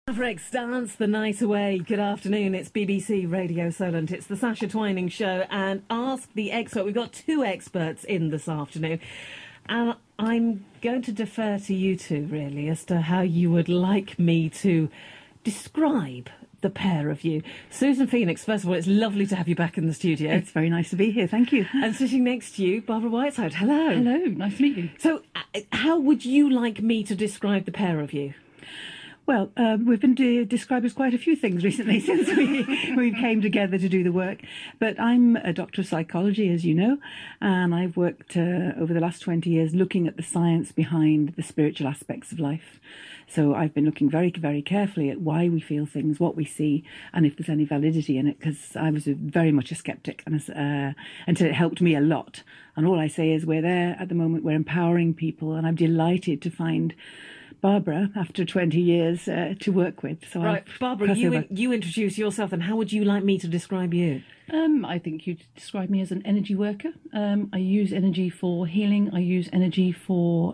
Mavericks dance the night away. Good afternoon. It's BBC Radio Solent. It's the Sasha Twining Show and Ask the Expert. We've got two experts in this afternoon. And I'm going to defer to you two, really, as to how you would like me to describe the pair of you. Susan Phoenix, first of all, it's lovely to have you back in the studio. It's very nice to be here, thank you. And sitting next to you, Barbara Whiteside. Hello. Hello, nice to meet you. So, how would you like me to describe the pair of you? Well, we've been described as quite a few things recently since we came together to do the work. But I'm a doctor of psychology, as you know, and I've worked over the last 20 years looking at the science behind the spiritual aspects of life. So I've been looking very, very carefully at why we feel things, what we see, and if there's any validity in it, because I was very much a skeptic, and until it helped me a lot. And all I say is we're there at the moment, we're empowering people, and I'm delighted to find Barbara, after 20 years, to work with. So right, Barbara, you introduce yourself, and how would you like me to describe you? I think you describe me as an energy worker. I use energy for healing. I use energy for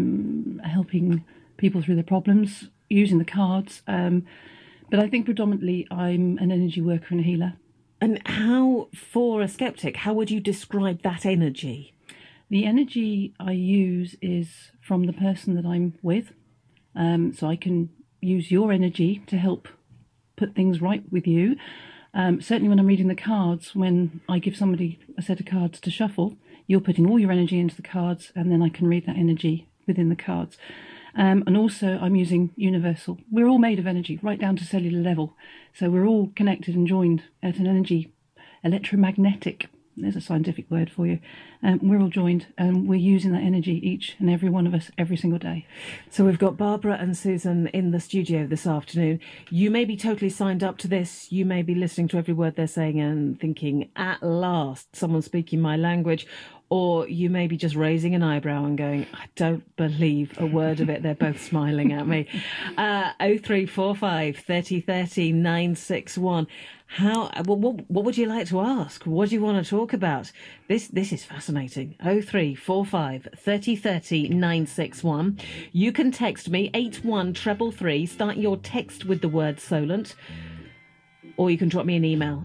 helping people through their problems, using the cards. But I think predominantly I'm an energy worker and a healer. And how, for a skeptic, how would you describe that energy? The energy I use is from the person that I'm with. So I can use your energy to help put things right with you. Certainly when I'm reading the cards, when I give somebody a set of cards to shuffle, you're putting all your energy into the cards, and then I can read that energy within the cards. And also I'm using universal. We're all made of energy, right down to cellular level. So we're all connected and joined at an energy, electromagnetic. There's a scientific word for you. We're all joined, and we're using that energy, each and every one of us, every single day. So we've got Barbara and Susan in the studio this afternoon. You may be totally signed up to this. You may be listening to every word they're saying and thinking, at last, someone speaking my language. Or you may be just raising an eyebrow and going, I don't believe a word of it. They're both smiling at me. 0345 30 30 961. What would you like to ask? What do you want to talk about? This is fascinating. 0345 30 30 961. You can text me 81333. Start your text with the word Solent. Or you can drop me an email,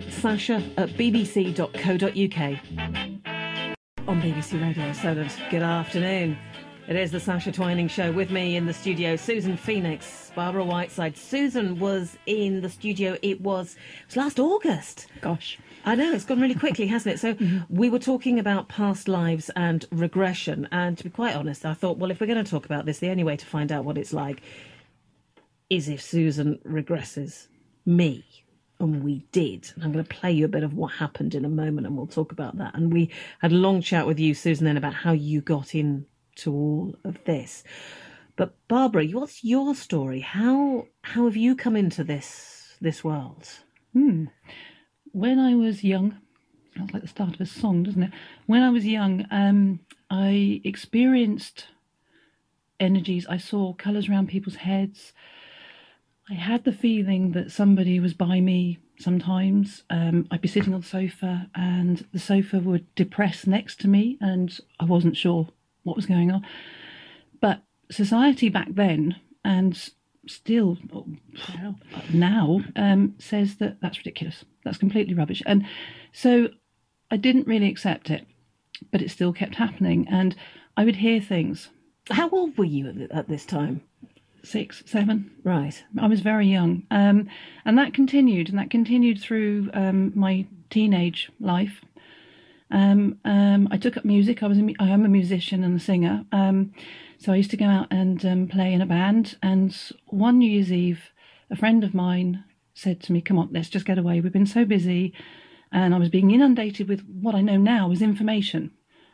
sasha@bbc.co.uk. On BBC Radio Solent, good afternoon. It is the Sasha Twining Show. With me in the studio, Susan Phoenix, Barbara Whiteside. Susan was in the studio, it was last August. Gosh. I know, it's gone really quickly, hasn't it? So we were talking about past lives and regression. And to be quite honest, I thought, well, if we're going to talk about this, the only way to find out what it's like is if Susan regresses me. And we did. And I'm going to play you a bit of what happened in a moment, and we'll talk about that. And we had a long chat with you, Susan, then about how you got into all of this. But Barbara, what's your story? How have you come into this world? When I was young, sounds like the start of a song, doesn't it? When I was young, I experienced energies. I saw colours around people's heads. I had the feeling that somebody was by me sometimes. I'd be sitting on the sofa and the sofa would depress next to me, and I wasn't sure what was going on. But society back then, and still now, says that that's ridiculous. That's completely rubbish. And so I didn't really accept it, but it still kept happening. And I would hear things. How old were you at this time? 6, 7. Right. I was very young. And that continued through my teenage life. I took up music. I am a musician and a singer. So I used to go out and play in a band. And one New Year's Eve, a friend of mine said to me, come on, let's just get away. We've been so busy. And I was being inundated with what I know now is information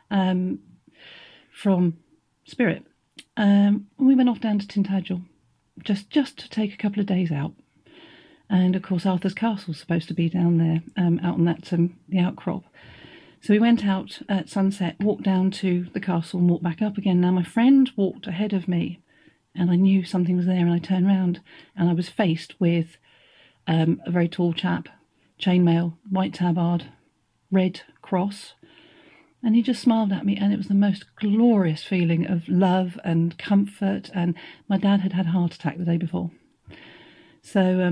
from Spirit. We went off down to Tintagel just to take a couple of days out, and of course Arthur's Castle's supposed to be down there, out on that the outcrop. So we went out at sunset, walked down to the castle and walked back up again. Now my friend walked ahead of me, and I knew something was there, and I turned round and I was faced with a very tall chap, chainmail, white tabard, red cross. And he just smiled at me, and it was the most glorious feeling of love and comfort. And my dad had had a heart attack the day before. So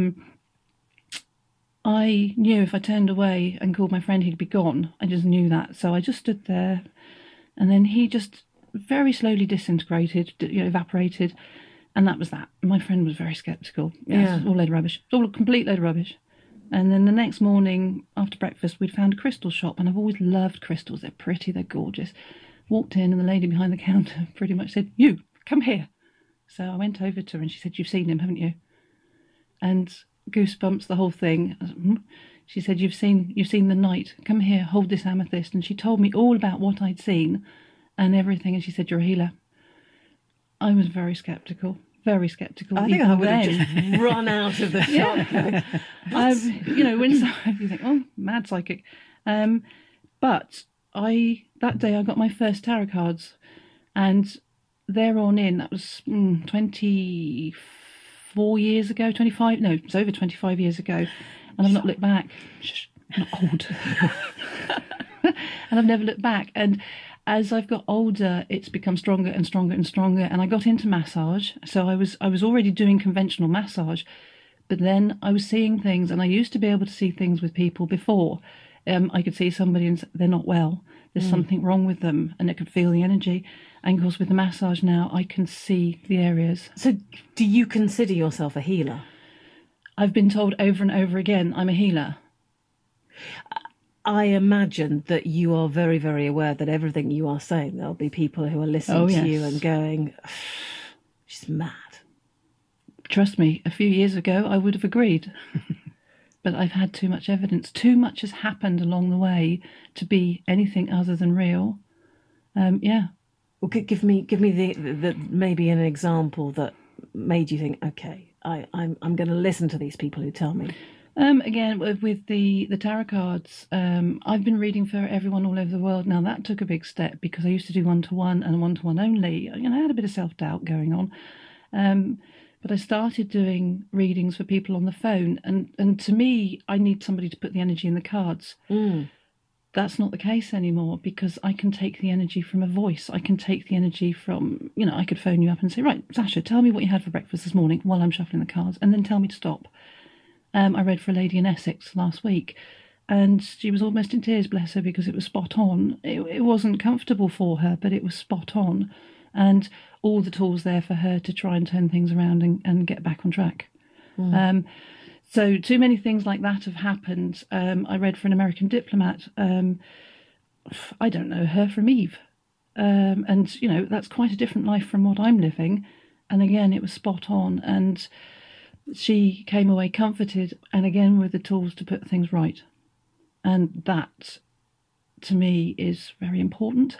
I knew if I turned away and called my friend, he'd be gone. I just knew that. So I just stood there, and then he just very slowly disintegrated, evaporated, and that was that. My friend was very sceptical. Yeah, it's all a load of rubbish. It's all a complete load of rubbish. And then the next morning after breakfast, we'd found a crystal shop, and I've always loved crystals. They're pretty, they're gorgeous. Walked in, and the lady behind the counter pretty much said, "You, come here." So I went over to her, and she said, "You've seen him, haven't you?" And goosebumps, the whole thing. She said, "You've seen the knight. Come here, hold this amethyst." And she told me all about what I'd seen and everything. And she said, "You're a healer." I was very sceptical. Very sceptical. I think I would have just run out of the shop. When you think, "Oh, mad psychic," but that day I got my first tarot cards, and thereon in, that was 24 years ago, 25. No, it's over 25 years ago, and I've not looked back. I'm old, and I've never looked back. And as I've got older, it's become stronger and stronger and stronger. And I got into massage. So I was already doing conventional massage, but then I was seeing things, and I used to be able to see things with people before. I could see somebody and they're not well. There's something wrong with them, and I could feel the energy. And of course, with the massage now, I can see the areas. So do you consider yourself a healer? I've been told over and over again, I'm a healer. I imagine that you are very, very aware that everything you are saying, there'll be people who are listening to you and going, "She's mad." Trust me, a few years ago, I would have agreed. But I've had too much evidence. Too much has happened along the way to be anything other than real. Well, give me the maybe an example that made you think, okay, I'm going to listen to these people who tell me. Again, with the tarot cards, I've been reading for everyone all over the world. Now, that took a big step because I used to do one-to-one and one-to-one only. I had a bit of self-doubt going on. But I started doing readings for people on the phone. And to me, I need somebody to put the energy in the cards. That's not the case anymore, because I can take the energy from a voice. I can take the energy from, I could phone you up and say, "Right, Sasha, tell me what you had for breakfast this morning," while I'm shuffling the cards, and then tell me to stop. I read for a lady in Essex last week, and she was almost in tears, bless her, because it was spot on. It wasn't comfortable for her, but it was spot on. And all the tools there for her to try and turn things around and get back on track. So too many things like that have happened. I read for an American diplomat. I don't know her from Eve. And, that's quite a different life from what I'm living. And again, it was spot on. And she came away comforted, and again with the tools to put things right. And that, to me, is very important.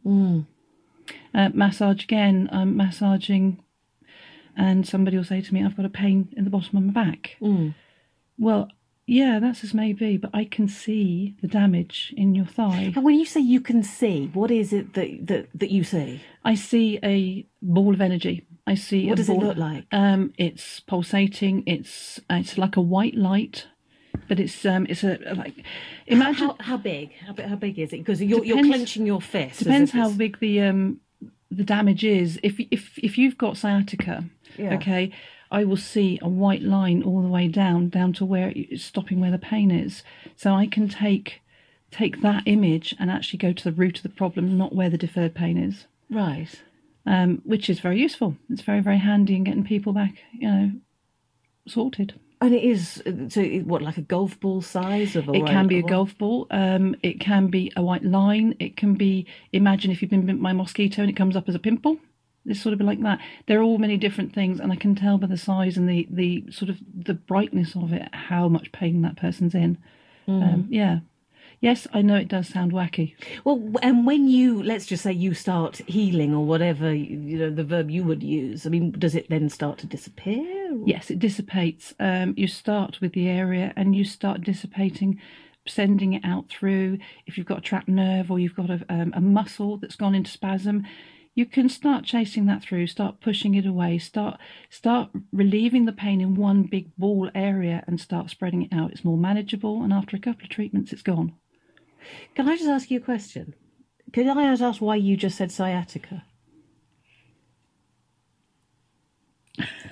Massage again. I'm massaging, and somebody will say to me, "I've got a pain in the bottom of my back." Well, yeah, that's as may be, but I can see the damage in your thigh. And when you say you can see, what is it that you see? I see a ball of energy. I see. What does it look like? It's pulsating. It's like a white light, but it's like, imagine how big? How big is it? Because you're clenching your fist. Depends how big the damage is. If you've got sciatica, okay, I will see a white line all the way down to where it's stopping where the pain is. So I can take that image and actually go to the root of the problem, not where the deferred pain is. Right. Which is very useful. It's very, very handy in getting people back, sorted. And it is, so what, like a golf ball size? It can be a golf ball. It can be a white line. It can be, imagine if you've been bitten by a mosquito and it comes up as a pimple. It's sort of like that. There are all many different things, and I can tell by the size and the sort of the brightness of it how much pain that person's in. Yes, I know it does sound wacky. Well, and when you, let's just say you start healing or whatever, the verb you would use, I mean, does it then start to disappear? Or? Yes, it dissipates. You start with the area and you start dissipating, sending it out through. If you've got a trapped nerve or you've got a muscle that's gone into spasm, you can start chasing that through, start pushing it away, start relieving the pain in one big ball area and start spreading it out. It's more manageable, and after a couple of treatments, it's gone. Can I just ask you a question? Could I ask why you just said sciatica?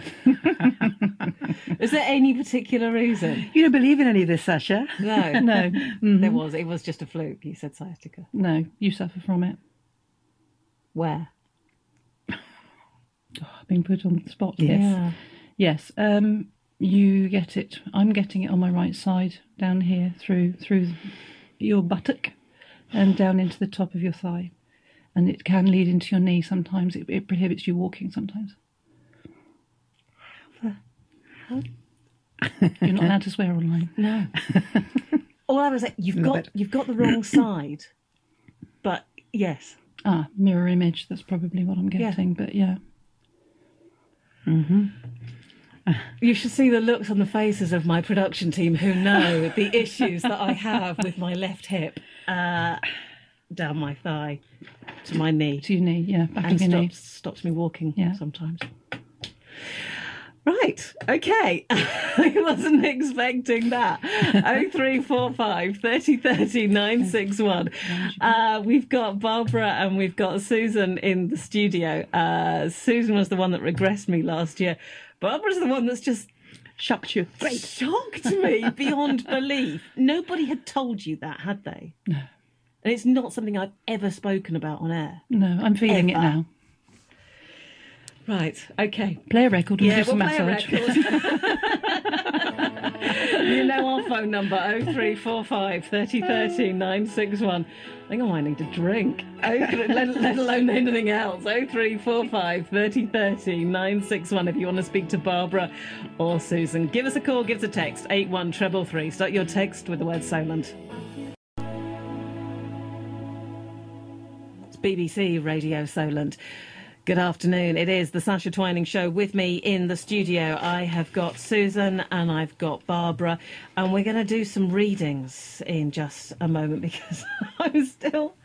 Is there any particular reason? You don't believe in any of this, Sasha? No. No, It was just a fluke. You said sciatica. no, you suffer from it. Where? I've been put on the spot. Yes. Yeah. Yes. You get it. I'm getting it on my right side, down here, through your buttock, and down into the top of your thigh, and it can lead into your knee sometimes. It prohibits you walking sometimes. You're not allowed to swear online. No. All I was saying, you've got the wrong side. But yes. Mirror image. That's probably what I'm getting. But yeah. You should see the looks on the faces of my production team who know the issues that I have with my left hip down my thigh to my knee. To your knee, yeah. Back And of your knee. stops me walking Yeah. sometimes. Right, okay. I wasn't expecting that. 0345 30 30 961. We've got Barbara and we've got Susan in the studio. Susan was the one that regressed me last year. Barbara's the one that's just Shocked you. Great. shocked me beyond belief. Nobody had told you that, had they? No. And it's not something I've ever spoken about on air. No, I'm feeling it Ever. now. Right, okay. Play a record and give we'll some play a massage. record. You know our phone number, 0345 30 30 961. I think I might need a drink, let alone anything else. 0345 30 30 961 if you want to speak to Barbara or Susan. Give us a call, give us a text, 81333. Start your text with the word Solent. It's BBC Radio Solent. Good afternoon. It is the Sasha Twining Show. With me in the studio, I have got Susan and I've got Barbara, and we're going to do some readings in just a moment because I'm still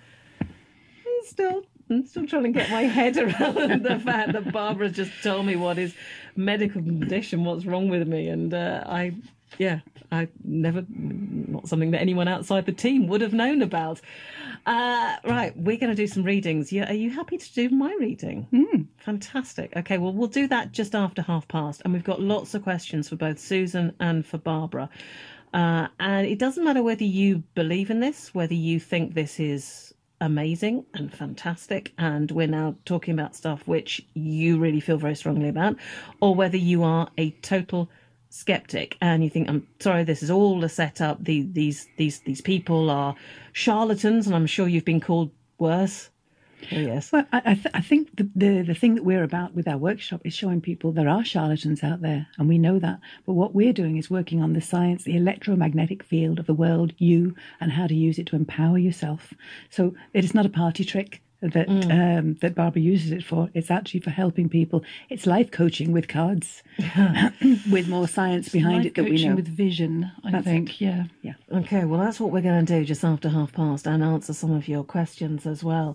trying to get my head around the fact that Barbara's just told me what is medical condition, what's wrong with me, and I never, not something that anyone outside the team would have known about. Right, we're going to do some readings. Are you happy to do my reading? Fantastic. Okay, well, we'll do that just after past, and we've got lots of questions for both Susan and for Barbara. And it doesn't matter whether you believe in this, whether you think this is amazing and fantastic, and we're now talking about stuff which you really feel very strongly about, or whether you are a total skeptic and you think, I'm sorry, this is all a setup. These people are charlatans, and I'm sure you've been called worse. Oh, yes. Well, I think the thing that we're about with our workshop is showing people there are charlatans out there, and we know that. But what we're doing is working on the science, the electromagnetic field of the world, you, and how to use it to empower yourself. So it is not a party trick that Barbara uses it for. It's actually for helping people. It's life coaching with cards, with more science behind it that we know. With vision, I think. Yeah. Okay, well, that's what we're going to do just after past, and answer some of your questions as well.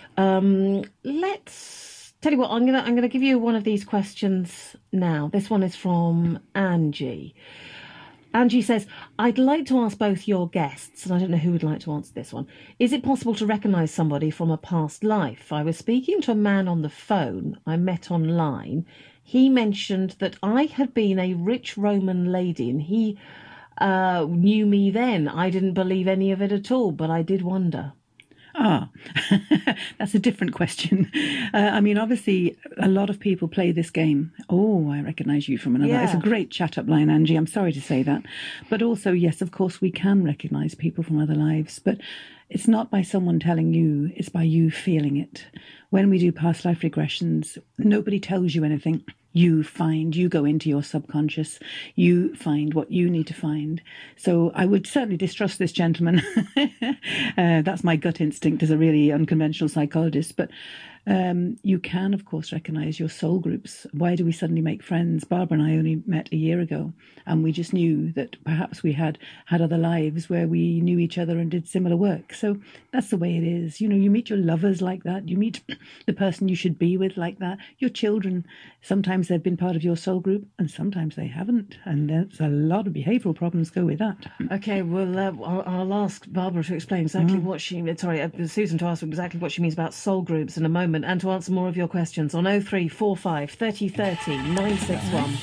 Let's tell you what. I'm gonna give you one of these questions now. This one is from Angie. Angie says, I'd like to ask both your guests, and I don't know who would like to answer this one. Is it possible to recognise somebody from a past life? I was speaking to a man on the phone I met online. He mentioned that I had been a rich Roman lady, and he knew me then. I didn't believe any of it at all, but I did wonder. That's a different question. I mean, obviously, a lot of people play this game. Oh, I recognise you from another. Yeah. It's a great chat-up line, Angie. I'm sorry to say that. But also, yes, of course, we can recognise people from other lives. But it's not by someone telling you, it's by you feeling it. When we do past life regressions, nobody tells you anything. You go into your subconscious, you find what you need to find. So I would certainly distrust this gentleman. That's my gut instinct as a really unconventional psychologist. But you can, of course, recognise your soul groups. Why do we suddenly make friends? Barbara and I only met a year ago, and we just knew that perhaps we had other lives where we knew each other and did similar work. So that's the way it is. You know, you meet your lovers like that. You meet the person you should be with like that. Your children, sometimes they've been part of your soul group and sometimes they haven't. And there's a lot of behavioural problems go with that. Okay, well, I'll ask Barbara to explain exactly what Susan to ask exactly what she means about soul groups in a moment. moment and to answer more of your questions on 0345 30 30 961.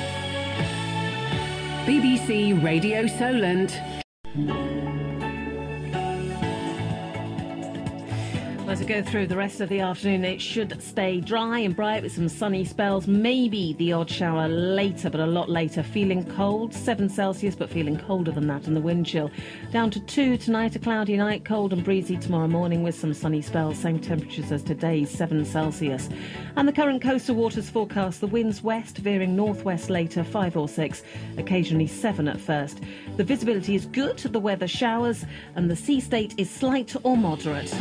BBC Radio Solent. As we go through the rest of the afternoon, it should stay dry and bright with some sunny spells. Maybe the odd shower later, but a lot later. Feeling cold, 7 Celsius, but feeling colder than that in the wind chill. Down to 2 tonight, a cloudy night, cold and breezy tomorrow morning with some sunny spells. Same temperatures as today's, 7 Celsius. And the current coastal waters forecast, the winds west, veering northwest later, 5 or 6, occasionally 7 at first. The visibility is good, the weather showers, and the sea state is slight or moderate.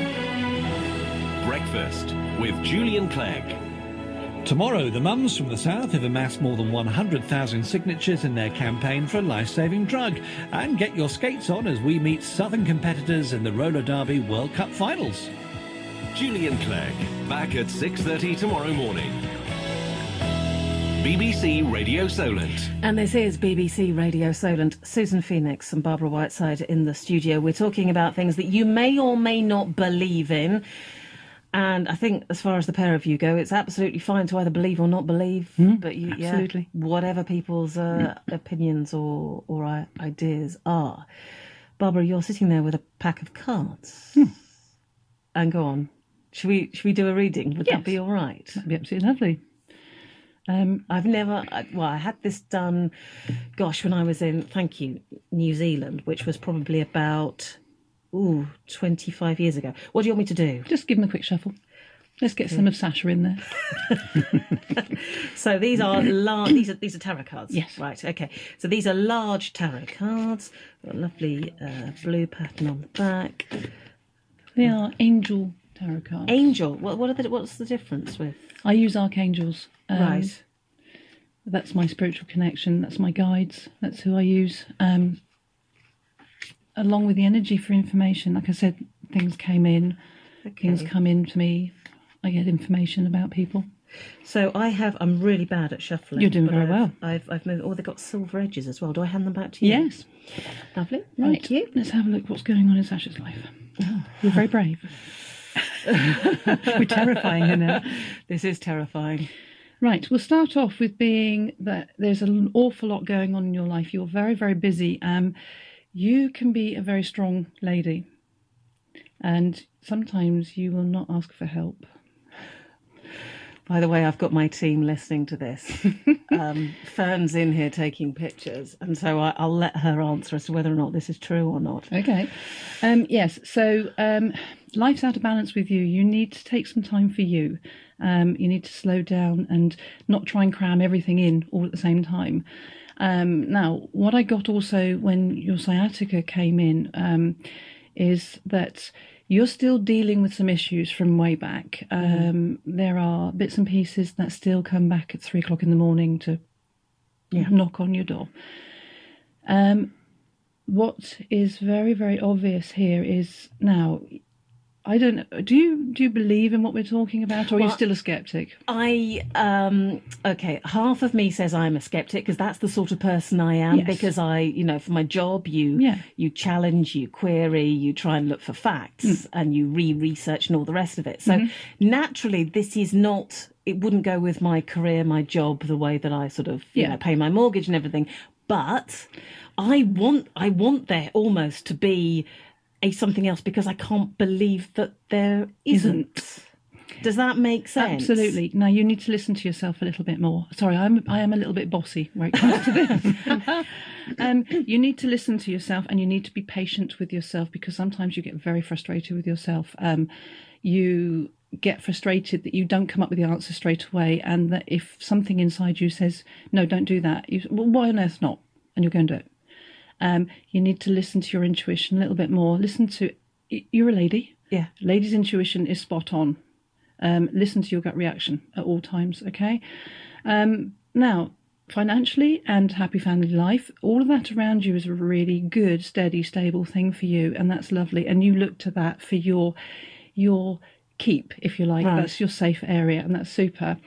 Breakfast with Julian Clegg. Tomorrow, the mums from the south have amassed more than 100,000 signatures in their campaign for a life-saving drug. And get your skates on as we meet southern competitors in the Roller Derby World Cup finals. Julian Clegg, back at 6:30 tomorrow morning. BBC Radio Solent. And this is BBC Radio Solent. Susan Phoenix and Barbara Whiteside in the studio. We're talking about things that you may or may not believe in. And I think as far as the pair of you go, it's absolutely fine to either believe or not believe. But absolutely. Whatever people's opinions or ideas are. Barbara, you're sitting there with a pack of cards. And go on. Should we do a reading? Would that be all right? That'd be absolutely lovely. I had this done, when I was in, New Zealand, which was probably about 25 years ago. What do you want me to do? Just give them a quick shuffle. Let's get some of Sasha in there. So these are these are tarot cards. Yes. Right. Okay. So these are large tarot cards. Got a lovely blue pattern on the back. They are angel tarot cards. Angel. What's the difference with? I use archangels. Right. That's my spiritual connection. That's my guides. That's who I use. Along with the energy for information. Like I said, things came in. Okay. Things come in to me. I get information about people. So I'm really bad at shuffling. You're doing very well. I've moved. Oh, they've got silver edges as well. Do I hand them back to you? Yes. Lovely. Right. Thank you. Let's have a look what's going on in Sasha's life. Oh, you're very brave. We're terrifying her now. This is terrifying. Right, we'll start off with being that there's an awful lot going on in your life. You're very, very busy. You can be a very strong lady. And sometimes you will not ask for help. By the way, I've got my team listening to this. Fern's in here taking pictures, and so I'll let her answer as to whether or not this is true or not. Okay. Yes, so life's out of balance with you. You need to take some time for you. You need to slow down and not try and cram everything in all at the same time. Now, what I got also when your sciatica came in is that you're still dealing with some issues from way back. There are bits and pieces that still come back at 3 o'clock in the morning to knock on your door. What is very, very obvious here is now, I don't know, do you believe in what we're talking about, or are you still a skeptic? Okay, half of me says I'm a skeptic because that's the sort of person I am, because for my job, you challenge, you query, you try and look for facts, and you research and all the rest of it. So naturally, this is not, it wouldn't go with my career, my job, the way that I sort of, pay my mortgage and everything. But I want there almost to be something else, because I can't believe that there isn't. Does that make sense? Absolutely. Now you need to listen to yourself a little bit more. Sorry, I am a little bit bossy when it comes to this. You need to listen to yourself, and you need to be patient with yourself, because sometimes you get very frustrated with yourself. You get frustrated that you don't come up with the answer straight away, and that if something inside you says, no, don't do that, well, why on earth not? And you're going to do it. You need to listen to your intuition a little bit more. You're a lady. Yeah. Lady's intuition is spot on. Listen to your gut reaction at all times, okay? Now, financially and happy family life, all of that around you is a really good, steady, stable thing for you, and that's lovely. And you look to that for your keep, if you like. Right. That's your safe area, and that's super.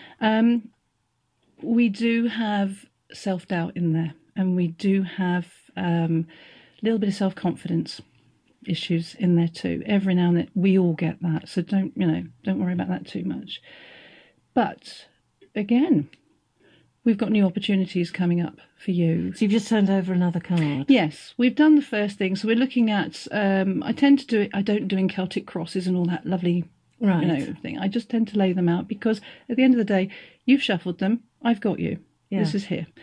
We do have self-doubt in there, and we do have a little bit of self-confidence. issues in there too. Every now and then, we all get that. So don't worry about that too much. But again, we've got new opportunities coming up for you. So you've just turned over another card. Yes, we've done the first thing. So we're looking at, I tend to do it, I don't do in Celtic crosses and all that lovely thing. I just tend to lay them out because at the end of the day, you've shuffled them, I've got you. Yeah. This is here.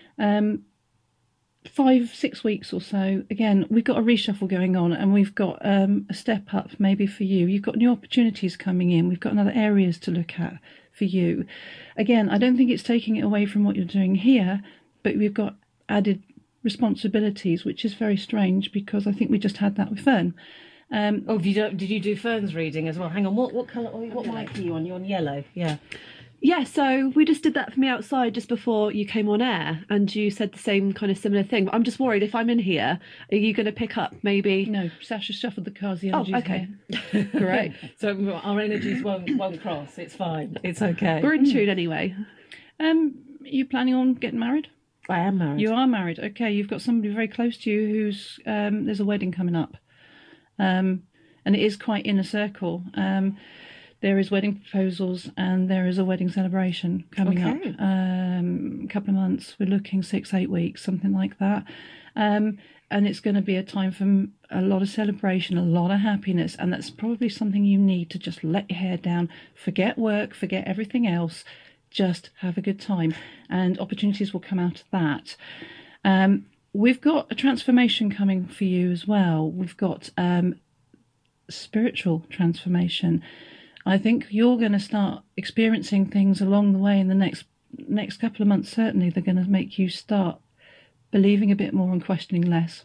5-6 weeks or so, again, we've got a reshuffle going on, and we've got a step up maybe for you. You've got new opportunities coming in. We've got other areas to look at for you. Again, I don't think it's taking it away from what you're doing here, but we've got added responsibilities, which is very strange because I think we just had that with Fern. Did you do Fern's reading as well? Hang on, what colour? What mic are you on? You're on yellow. Yeah. Yeah, so we just did that for me outside just before you came on air, and you said the same kind of similar thing. But I'm just worried if I'm in here, are you going to pick up maybe? No, Sasha shuffled the cards. The energies. Oh, okay. Great. So our energies won't cross. It's fine. It's okay. We're in tune anyway. Are you planning on getting married? I am married. You are married. Okay, you've got somebody very close to you who's there's a wedding coming up, and it is quite inner circle. There is wedding proposals and there is a wedding celebration coming up. A couple of months. We're looking 6-8 weeks, something like that. And it's going to be a time for a lot of celebration, a lot of happiness. And that's probably something you need to just let your hair down, forget work, forget everything else, just have a good time. And opportunities will come out of that. We've got a transformation coming for you as well. We've got spiritual transformation. I think you're going to start experiencing things along the way in the next couple of months. Certainly, they're going to make you start believing a bit more and questioning less.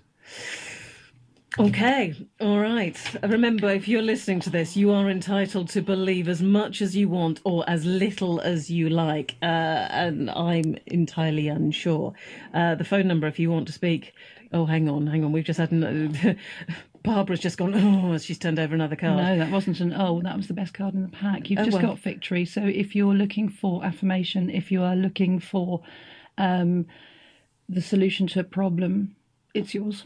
Okay, all right. Remember, if you're listening to this, you are entitled to believe as much as you want or as little as you like, and I'm entirely unsure. The phone number, if you want to speak. Oh, hang on. We've just had... Barbara's just gone, she's turned over another card. No, that wasn't that was the best card in the pack. You've got victory. So if you're looking for affirmation, if you are looking for the solution to a problem, it's yours.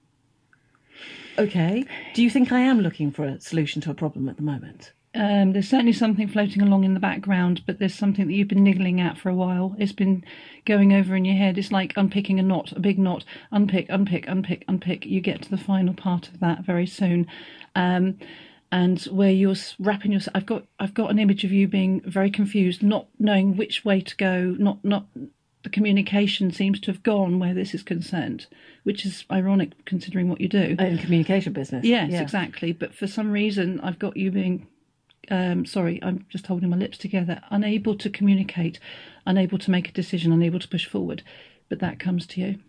Okay. Do you think I am looking for a solution to a problem at the moment? There's certainly something floating along in the background, but there's something that you've been niggling at for a while. It's been going over in your head. It's like unpicking a knot, a big knot. Unpick. You get to the final part of that very soon. And where you're wrapping yourself, I've got an image of you being very confused, not knowing which way to go, not the communication seems to have gone where this is concerned, which is ironic considering what you do. In communication business. Yes, yeah. Exactly. But for some reason, I've got you being... sorry, I'm just holding my lips together, unable to communicate, unable to make a decision, unable to push forward. But that comes to you.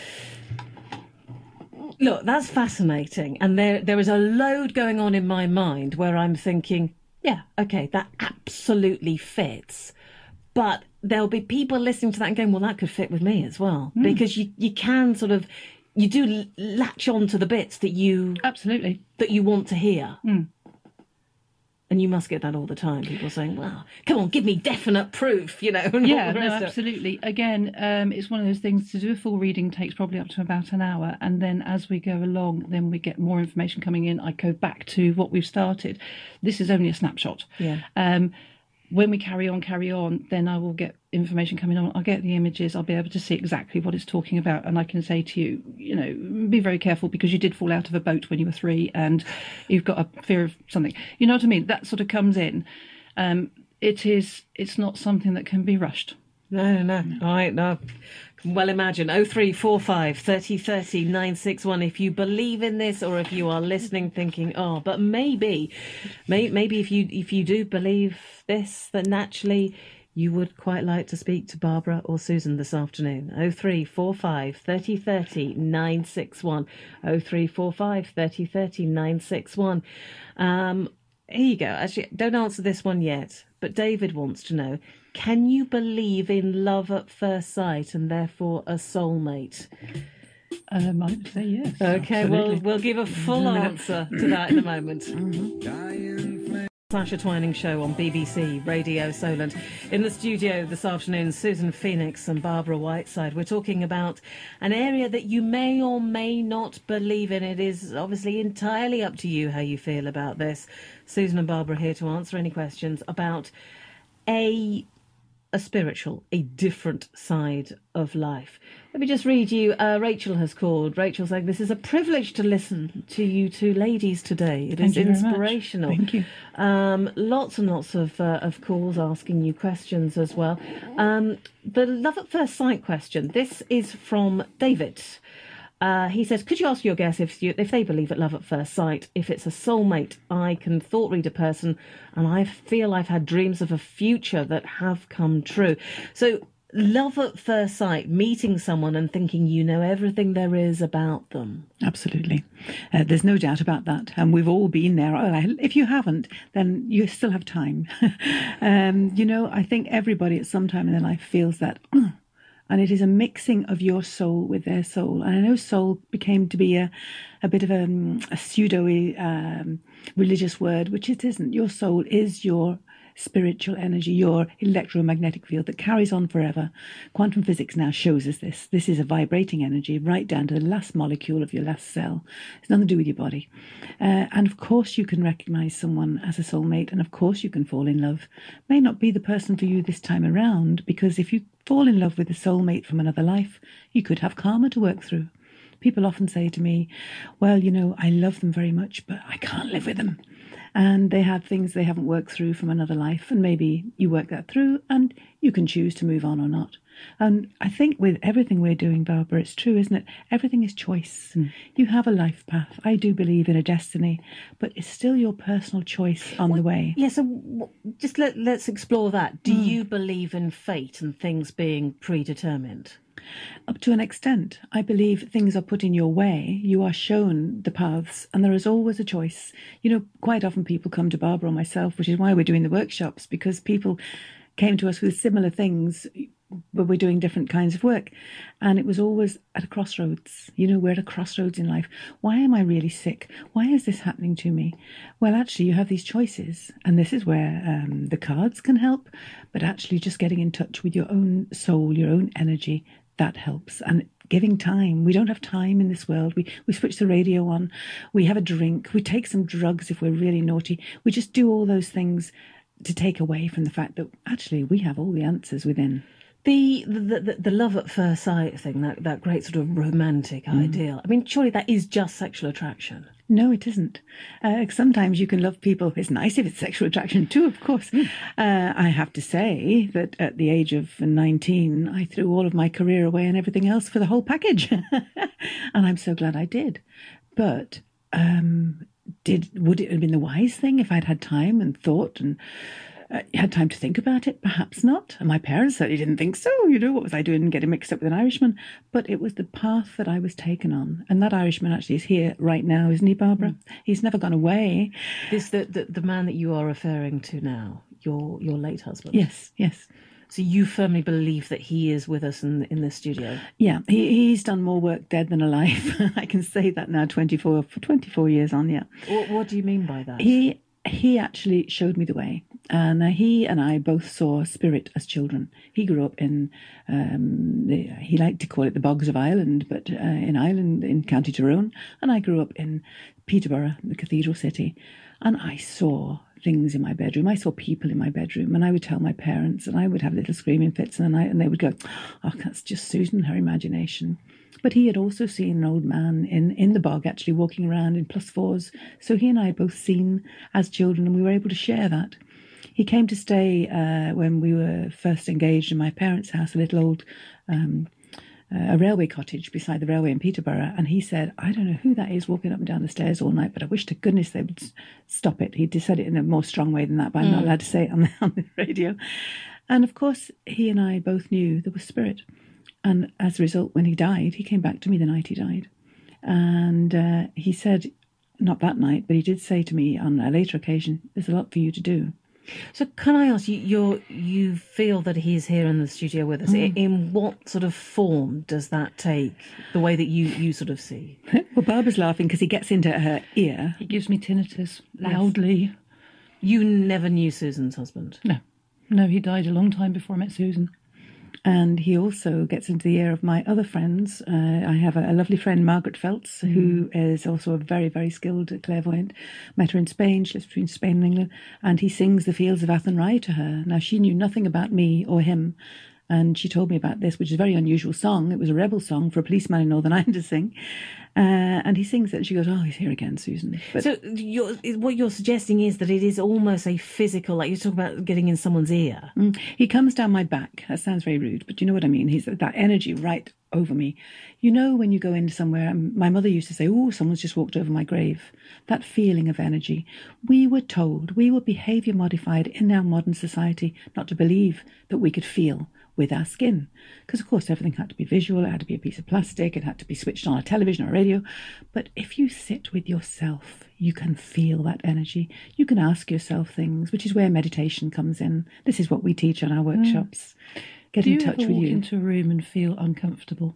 Look, that's fascinating. And there is a load going on in my mind where I'm thinking, yeah, okay, that absolutely fits. But there'll be people listening to that and going, well, that could fit with me as well. Because you can sort of, you do latch on to the bits that you... Absolutely. That you want to hear. And you must get that all the time. People saying, well, come on, give me definite proof, you know. Yeah, no, absolutely. Again, it's one of those things, to do a full reading takes probably up to about an hour. And then as we go along, then we get more information coming in. I go back to what we've started. This is only a snapshot. Yeah. When we carry on, then I will get information coming on. I'll get the images. I'll be able to see exactly what it's talking about. And I can say to you, you know, be very careful because you did fall out of a boat when you were 3 and you've got a fear of something. You know what I mean? That sort of comes in. It's not something that can be rushed. No. All right, no. Well, imagine 0345 30 30 961 if you believe in this, or if you are listening thinking, oh, but maybe if you do believe this, then naturally you would quite like to speak to Barbara or Susan this afternoon. 0345 30 30 961 0345 30 30 961. Here you go. Actually, don't answer this one yet, but David wants to know, can you believe in love at first sight and therefore a soulmate? I would say yes. Okay, absolutely. we'll give a full answer to that in a moment. Sasha Twining Show on BBC Radio Solent. In the studio this afternoon, Susan Phoenix and Barbara Whiteside. We're talking about an area that you may or may not believe in. It is obviously entirely up to you how you feel about this. Susan and Barbara are here to answer any questions about a spiritual, a different side of life. Let me just read you. Rachel has called. Rachel saying, this is a privilege to listen to you two ladies today. It is inspirational. Thank you. Lots and lots of calls asking you questions as well. The love at first sight question. This is from David. He says, could you ask your guests if they believe at love at first sight, if it's a soulmate? I can thought read a person and I feel I've had dreams of a future that have come true. So love at first sight, meeting someone and thinking you know everything there is about them. Absolutely. There's no doubt about that. And we've all been there. If you haven't, then you still have time. I think everybody at some time in their life feels that... And it is a mixing of your soul with their soul. And I know soul became to be a bit of a pseudo religious word, which it isn't. Your soul is your spiritual energy, your electromagnetic field that carries on forever. Quantum physics now shows us this. This is a vibrating energy right down to the last molecule of your last cell. It's nothing to do with your body. And of course you can recognize someone as a soulmate, and of course you can fall in love. May not be the person for you this time around, because if you fall in love with a soulmate from another life, you could have karma to work through. People often say to me, well, I love them very much, but I can't live with them. And they have things they haven't worked through from another life, and maybe you work that through and you can choose to move on or not. And I think with everything we're doing, Barbara, it's true, isn't it? Everything is choice. You have a life path. I do believe in a destiny, but it's still your personal choice on the way. Yeah, so just let's explore that. Do you believe in fate and things being predetermined? Up to an extent. I believe things are put in your way. You are shown the paths, and there is always a choice. Quite often people come to Barbara or myself, which is why we're doing the workshops, because people came to us with similar things, but we're doing different kinds of work. And it was always at a crossroads. We're at a crossroads in life. Why am I really sick? Why is this happening to me? Well, actually, you have these choices. And this is where the cards can help. But actually just getting in touch with your own soul, your own energy, that helps. And giving time. We don't have time in this world. We switch the radio on. We have a drink. We take some drugs if we're really naughty. We just do all those things to take away from the fact that actually we have all the answers within. The love at first sight thing, that great sort of romantic ideal. I mean, surely that is just sexual attraction. No, it isn't. Sometimes you can love people. It's nice if it's sexual attraction too, of course. I have to say that at the age of 19, I threw all of my career away and everything else for the whole package. And I'm so glad I did. But would it have been the wise thing if I'd had time and thought and had time to think about it? Perhaps not. And my parents certainly didn't think so. What was I doing getting mixed up with an Irishman? But it was the path that I was taken on. And that Irishman actually is here right now, isn't he, Barbara? He's never gone away. This the man that you are referring to now, your late husband? Yes. So you firmly believe that he is with us in the studio? Yeah, he's done more work dead than alive. I can say that now, 24 years on, yeah. What do you mean by that? He actually showed me the way. And he and I both saw spirit as children. He grew up in, he liked to call it the Bogs of Ireland, but in Ireland, in County Tyrone. And I grew up in Peterborough, the cathedral city. And I saw things in my bedroom. I saw people in my bedroom, and I would tell my parents, and I would have little screaming fits in the night, and they would go, oh, that's just Susan, her imagination. But he had also seen an old man in the bog actually walking around in +4s. So he and I had both seen as children, and we were able to share that. He came to stay when we were first engaged in my parents' house, a little old a railway cottage beside the railway in Peterborough, and he said, I don't know who that is walking up and down the stairs all night, but I wish to goodness they would stop it. He said it in a more strong way than that, but I'm not allowed to say it on the radio. And of course, he and I both knew there was spirit. And as a result, when he died, he came back to me the night he died. And he said, not that night, but he did say to me on a later occasion, there's a lot for you to do. So can I ask you, you feel that he's here in the studio with us. In what sort of form does that take, the way that you sort of see? Well, Barbara's laughing because he gets into her ear. He gives me tinnitus loudly. You never knew Susan's husband? No, he died a long time before I met Susan. And he also gets into the ear of my other friends. I have a lovely friend, Margaret Feltz, who is also a very, very skilled clairvoyant. Met her in Spain. She lives between Spain and England. And he sings The Fields of Athenry to her. Now, she knew nothing about me or him. And she told me about this, which is a very unusual song. It was a rebel song for a policeman in Northern Ireland to sing. And he sings it, and she goes, "Oh, he's here again, Susan." But so what you're suggesting is that it is almost a physical, like you talk about getting in someone's ear. He comes down my back. That sounds very rude, but you know what I mean. He's that energy right over me. You know, when you go into somewhere, my mother used to say, "Oh, someone's just walked over my grave." That feeling of energy. We were told, we were behaviour modified in our modern society not to believe that we could feel with our skin. Because, of course, everything had to be visual. It had to be a piece of plastic. It had to be switched on a television or a radio. But if you sit with yourself, you can feel that energy. You can ask yourself things, which is where meditation comes in. This is what we teach on our workshops. Get in touch with you. Do you ever walk into a room and feel uncomfortable?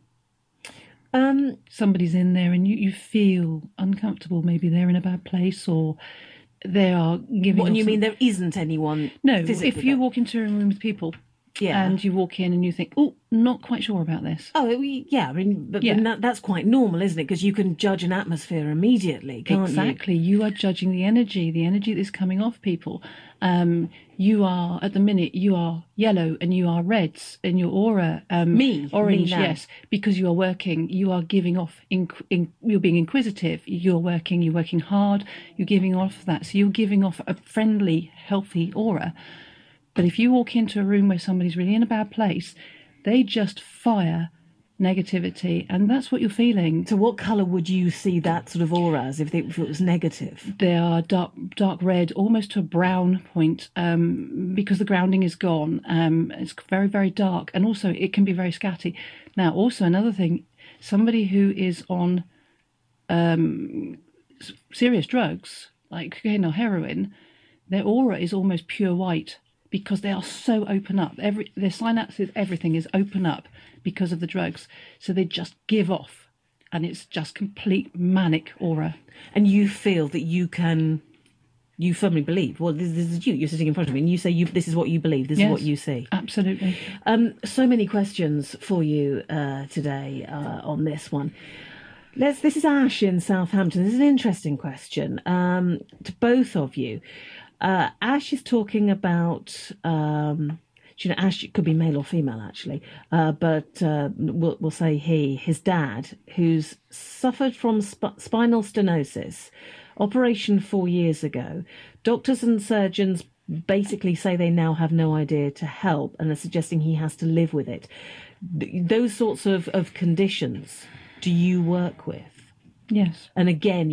Somebody's in there and you feel uncomfortable. Maybe they're in a bad place or they are giving... What, and you mean there isn't anyone No, physically if you walk into a room with people... Yeah. And you walk in and you think, oh, not quite sure about this. Oh, yeah. I mean, but that's quite normal, isn't it? Because you can judge an atmosphere immediately, can't you? Exactly. You are judging the energy that's coming off people. You are, at the minute, you are yellow and you are reds in your aura. Orange, yes. Because you are working, you are giving off, you're being inquisitive, you're working hard, you're giving off that. So you're giving off a friendly, healthy aura. But if you walk into a room where somebody's really in a bad place, they just fire negativity, and that's what you're feeling. So what colour would you see that sort of aura as if it was negative? They are dark red, almost to a brown point, because the grounding is gone. It's very, very dark, and also it can be very scatty. Now, also another thing, somebody who is on serious drugs, like cocaine or heroin, their aura is almost pure white, because they are so open up. Their synapses, everything is open up because of the drugs. So they just give off. And it's just complete manic aura. And you feel that you firmly believe, well, this is you're sitting in front of me, and you say this is what you believe, this is what you see. Absolutely. So many questions for you today on this one. This is Ash in Southampton. This is an interesting question to both of you. Ash is talking about, Ash could be male or female actually, but we'll say his dad, who's suffered from spinal stenosis, operation 4 years ago. Doctors and surgeons basically say they now have no idea to help and are suggesting he has to live with it. Those sorts of conditions, do you work with? Yes. And again,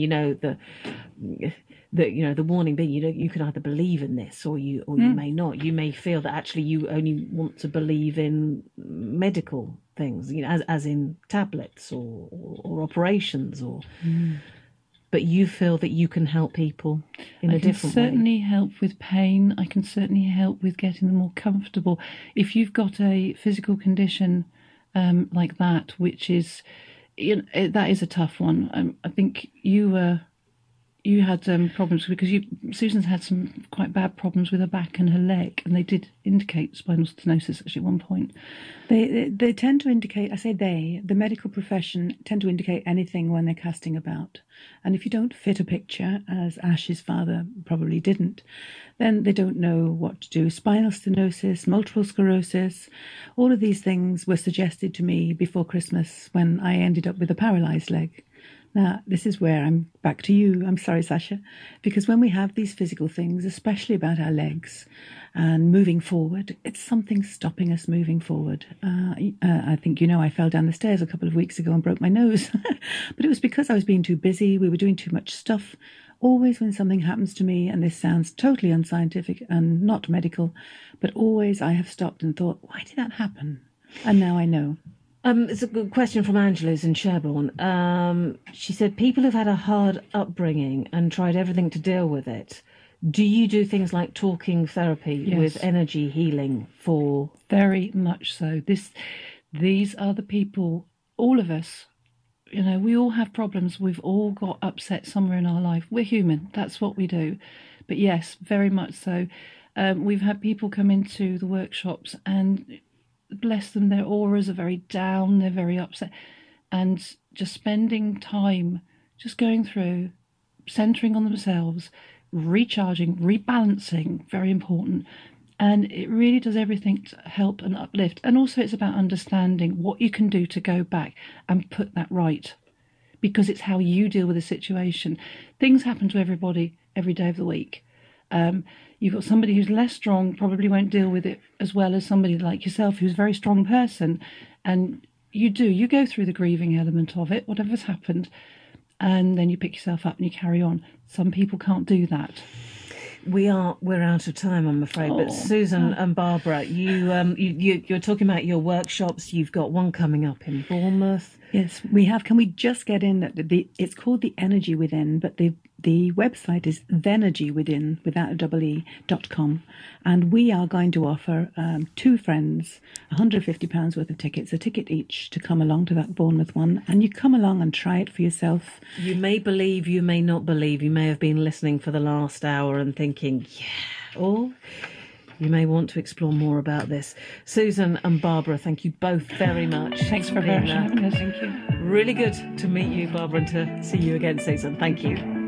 the warning being, you can either believe in this or you may not. You may feel that actually you only want to believe in medical things, as in tablets or operations, but you feel that you can help people in a different way. I can certainly help with pain. I can certainly help with getting them more comfortable. If you've got a physical condition like that, which is, that is a tough one. I think you had problems because Susan's had some quite bad problems with her back and her leg, and they did indicate spinal stenosis actually at one point. They tend to indicate, I say the medical profession tend to indicate anything when they're casting about. And if you don't fit a picture, as Ash's father probably didn't, then they don't know what to do. Spinal stenosis, multiple sclerosis, all of these things were suggested to me before Christmas when I ended up with a paralysed leg. Now, this is where I'm back to you. I'm sorry, Sasha, because when we have these physical things, especially about our legs and moving forward, it's something stopping us moving forward. I think, I fell down the stairs a couple of weeks ago and broke my nose, but it was because I was being too busy. We were doing too much stuff. Always when something happens to me, and this sounds totally unscientific and not medical, but always I have stopped and thought, why did that happen? And now I know. It's a good question from Angela, who's in Sherborne. She said, people have had a hard upbringing and tried everything to deal with it. Do you do things like talking therapy with energy healing for... Very much so. These are the people, all of us, we all have problems. We've all got upset somewhere in our life. We're human. That's what we do. But yes, very much so. We've had people come into the workshops and bless them, their auras are very down, they're very upset. And just spending time just going through, centering on themselves, recharging, rebalancing, very important. And it really does everything to help and uplift. And also it's about understanding what you can do to go back and put that right. Because it's how you deal with the situation. Things happen to everybody every day of the week. You've got somebody who's less strong, probably won't deal with it as well as somebody like yourself who's a very strong person. And you go through the grieving element of it, whatever's happened, and then you pick yourself up and you carry on. Some people can't do that. We're out of time, I'm afraid. But Susan and Barbara, you're talking about your workshops. You've got one coming up in Bournemouth. Yes, we have. Can we just get in that it's called The Energy Within, but the website is thenergywithin, without a double E.com. And we are going to offer two friends £150 worth of tickets, a ticket each, to come along to that Bournemouth one. And you come along and try it for yourself. You may believe, you may not believe. You may have been listening for the last hour and thinking, yeah, or you may want to explore more about this. Susan and Barbara, thank you both very much. Thanks for having us. Thank you. Really good to meet you, Barbara, and to see you again, Susan. Thank you.